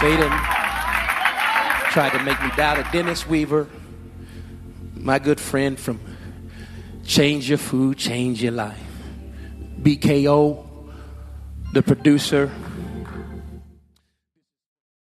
Satan tried to make me doubt it. Dennis Weaver, my good friend from Change Your Food, Change Your Life. BKO, the producer.